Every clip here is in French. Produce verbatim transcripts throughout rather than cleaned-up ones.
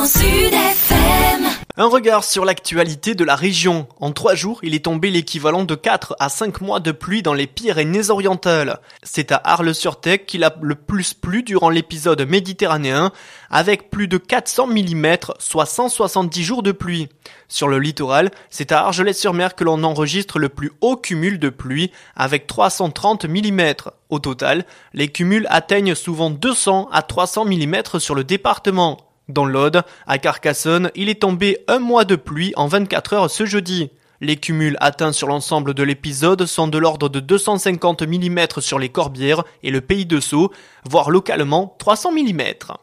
Grand Sud F M. Un regard sur l'actualité de la région. En trois jours, il est tombé l'équivalent de quatre à cinq mois de pluie dans les Pyrénées-Orientales. C'est à Arles-sur-Tech qu'il a le plus plu durant l'épisode méditerranéen, avec plus de quatre cents millimètres, soit cent soixante-dix jours de pluie. Sur le littoral, c'est à Argelès-sur-Mer que l'on enregistre le plus haut cumul de pluie, avec trois cent trente millimètres. Au total, les cumuls atteignent souvent deux cents à trois cents millimètres sur le département. Dans l'Aude, à Carcassonne, il est tombé un mois de pluie en vingt-quatre heures ce jeudi. Les cumuls atteints sur l'ensemble de l'épisode sont de l'ordre de deux cent cinquante millimètres sur les Corbières et le Pays de Sceaux, voire localement trois cents millimètres.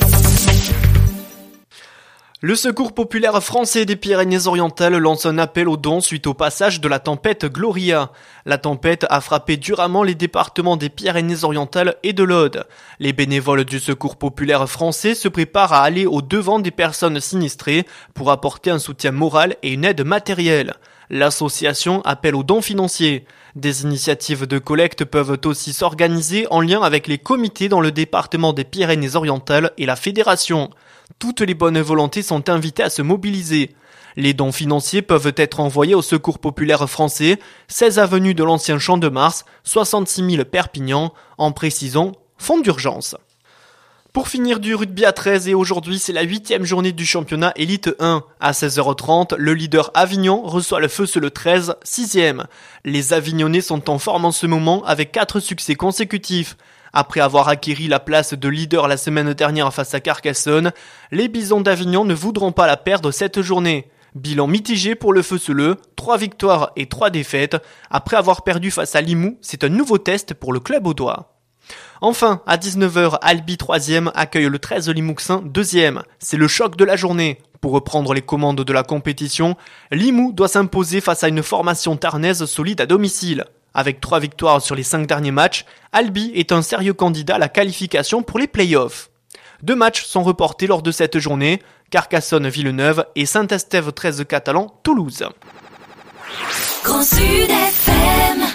Le Secours populaire français des Pyrénées-Orientales lance un appel aux dons suite au passage de la tempête Gloria. La tempête a frappé durement les départements des Pyrénées-Orientales et de l'Aude. Les bénévoles du Secours populaire français se préparent à aller au devant des personnes sinistrées pour apporter un soutien moral et une aide matérielle. L'association appelle aux dons financiers. Des initiatives de collecte peuvent aussi s'organiser en lien avec les comités dans le département des Pyrénées-Orientales et la fédération. Toutes les bonnes volontés sont invitées à se mobiliser. Les dons financiers peuvent être envoyés au Secours populaire français, seize avenue de l'Ancien Champ de Mars, soixante-six mille Perpignan, en précisant fonds d'urgence. Pour finir du rugby à treize, et aujourd'hui c'est la huitième journée du championnat Élite un. À seize heures trente, le leader Avignon reçoit le Feu le treize, sixième. Les Avignonnais sont en forme en ce moment avec quatre succès consécutifs. Après avoir acquis la place de leader la semaine dernière face à Carcassonne, les Bisons d'Avignon ne voudront pas la perdre cette journée. Bilan mitigé pour le Feu-Seleux, trois victoires et trois défaites. Après avoir perdu face à Limoux, c'est un nouveau test pour le club audois. Enfin, à dix-neuf heures, Albi troisième accueille le treize Limouxin deuxième. C'est le choc de la journée. Pour reprendre les commandes de la compétition, Limoux doit s'imposer face à une formation tarnaise solide à domicile. Avec trois victoires sur les cinq derniers matchs, Albi est un sérieux candidat à la qualification pour les playoffs. Deux matchs sont reportés lors de cette journée, Carcassonne-Villeneuve et Saint-Estève treize Catalan-Toulouse. Grand Sud F M.